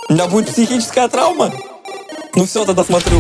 У меня будет психическая травма? Ну все, тогда смотрю.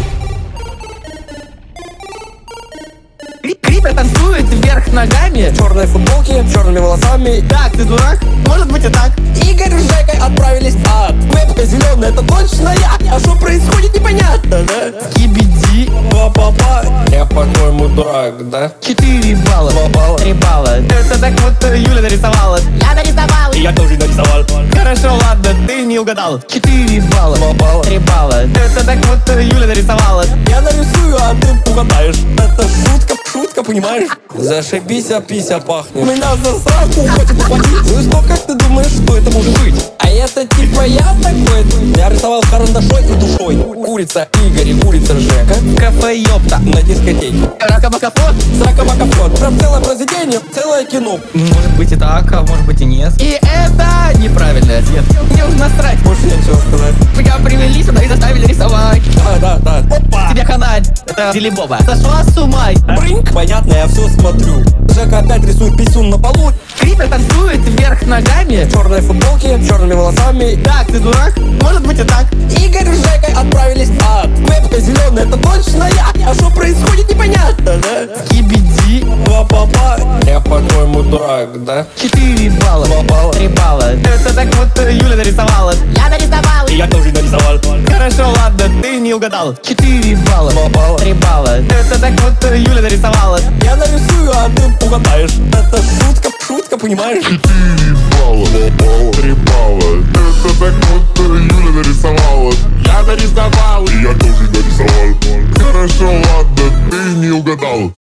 Крипер танцует вверх ногами, В черной футболке, с черными волосами. так, ты дурак? Может быть и так. Игорь с Жекой отправились в ад. Вебка зеленая, это точно я. А что происходит, непонятно, да? Кибиди. Па-па-па. Я, по-твоему, дурак, да? 4 балла. 2 балла. 3 балла. Это так вот Юля нарисовала. Я нарисовал. И я тоже нарисовал. Хорошо, ладно, ты не угадал. 4 балла. 2 балла. 3 балла. Это так вот Юля нарисовала. Я нарисую, а ты угадаешь. Это шутка, понимаешь? Зашибись, а пися пахнет. Меня за сраку хочет ухватить. Ну и что, как ты думаешь, что это может быть? А это типа я такой. Я рисовал карандашой и душой. Курица Игорь и курица Жека. Кафе ёпта. На дискотеке. Ракабакафот. Срака-мака-фот. Прям целое произведение, целое кино. Может быть и так, а может быть и нет. И это неправильный ответ. Мне уже насрать. Больше нечего сказать. Меня привели сюда и заставили рисовать. Да. Опа! Тебе хана. Это Дилибоба. Сошла с ума. Бринк. Понятно, я все смотрю. Жека опять рисует писюн на полу. Крипер танцует вверх ногами. В черной футболке, с черными волосами. Так, ты дурак? Может быть и так. Игорь с Жекой отправились в ад. Вебка зеленая, это точно я. А что происходит, непонятно, да? Кибиди. Па-па-па. Я, по-твоему, дурак, да? 4 балла. 2 балла. 3 балла. Это так вот Юля нарисовала. Я нарисовал. И я тоже нарисовал. Хорошо, ладно, ты не угадал. 4 балла. 2 балла. 3 балла. Это так вот Юля нарисовала. Я нарисую, а ты угадаешь. Это шутка, понимаешь? 4 балла, 2 балла, 3 балла. Это так вот Юля нарисовала. Я нарисовал. И я тоже нарисовал. Хорошо, ладно, ты не угадал.